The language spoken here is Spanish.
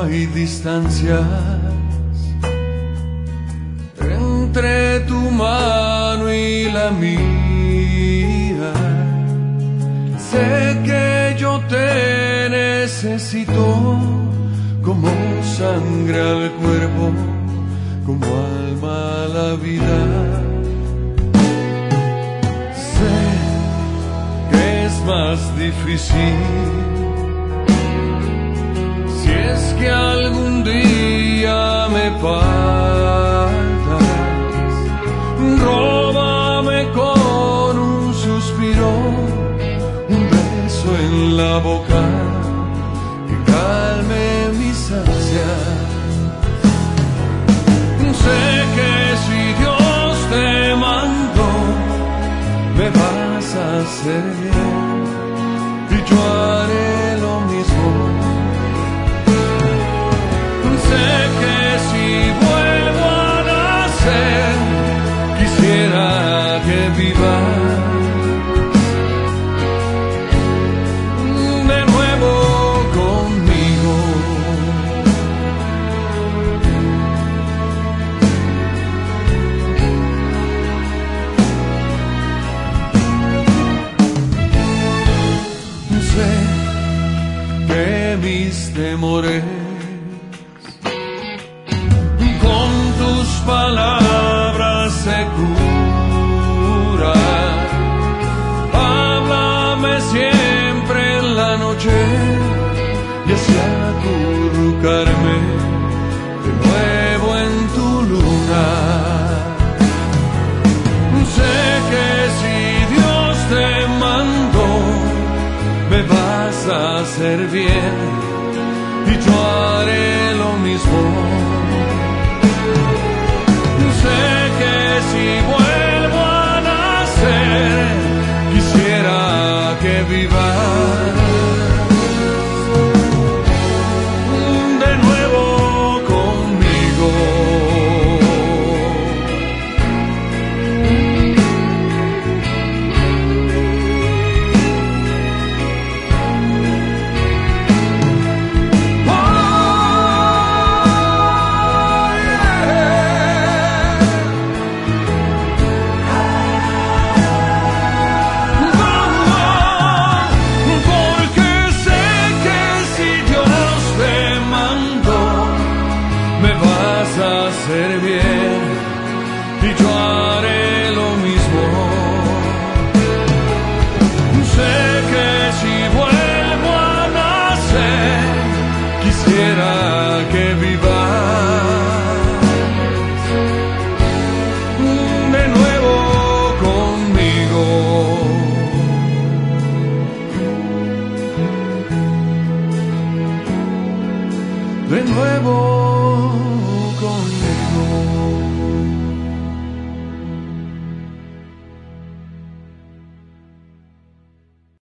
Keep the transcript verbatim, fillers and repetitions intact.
hay distancias entre tu mano y la mía. Sé que yo te necesito como sangre al cuerpo, como alma a la vida. Sé que es más difícil si es que algún día me faltas. Róbame con un suspiro, un beso en la boca que calme mis ansias. Sé que si Dios te mandó, me vas a hacer bien y yo haré lo mismo. Sé que si vuelvo a nacer, quisiera que vivas de nuevo conmigo. Sé que mis temores con tus palabras se curan. Háblame siempre en la noche y así acurrucarme de nuevo en tu luna. Sé que si Dios te mandó, me vas a hacer bien y yo haré lo mismo. Sé que si vuelvo a nacer, quisiera que vivas de nuevo conmigo. Hacer bien y yo haré lo mismo. Sé que si vuelvo a nacer, quisiera que vivas de nuevo conmigo. De nuevo conmigo.